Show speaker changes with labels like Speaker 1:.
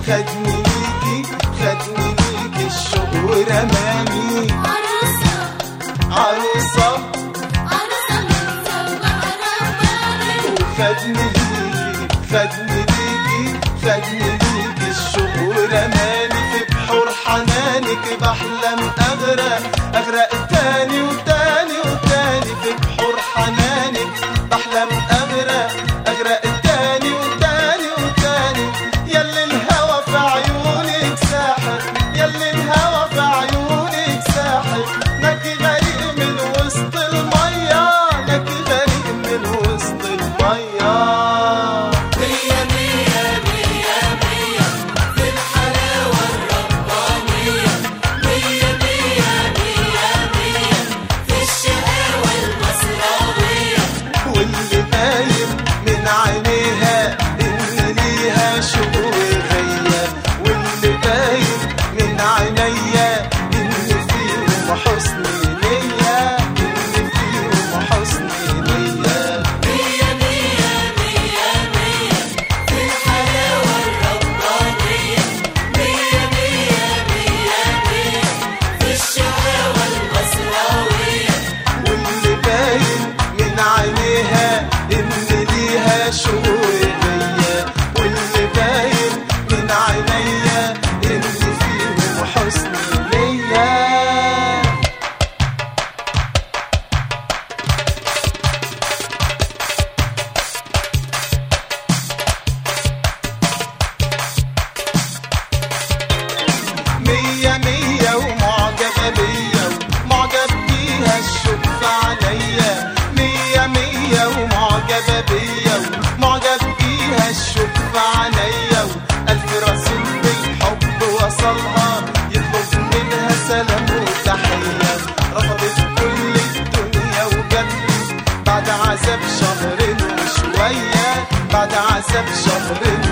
Speaker 1: خدني ليكي الشوق ورماني.
Speaker 2: عروسة
Speaker 1: عروسة
Speaker 2: متسوقة رباني.
Speaker 1: وخدني ليكي الشوق ورماني. في بحور حنانك بحلم أغرق تاني وتاني وتاني. في بحور حنانك بحلم أغرق تاني وتاني وتاني. يلي الهوى في عيونك ساحر، يلي الهوى في عيونك ساحر. لك غريق من وسط المية، لك غريق من وسط المية.
Speaker 2: مية مية مية مية في الحلاوة الربانية. مية مية مية مية في الشقاوة المصراوية.
Speaker 1: واللي باين من عينيها إن ليها شوق وغية. واللي باين من عينيا إن فيهم حسن نية، إن فيهم حسن نية.
Speaker 2: مية مية مية مية في الحلاوة الربانية. مية مية مية مية في الشقاوة المصراوية.
Speaker 1: واللي باين من عينيها إن ليها شوق وغية. واللي باين من عينيا إن فيهم حسن نية. مية مية ومعجبة بيا ومعجب بيها الشوق في عليا. مية مية ومعجبة بيا ومعجب بيها الشوق في عليا. وألف رسول بالحب وصلها يطلب منها سلام وتحية. رفضت كل الدنيا وجابلي بعد عذاب شهرين وشوية، بعد عذاب شهرين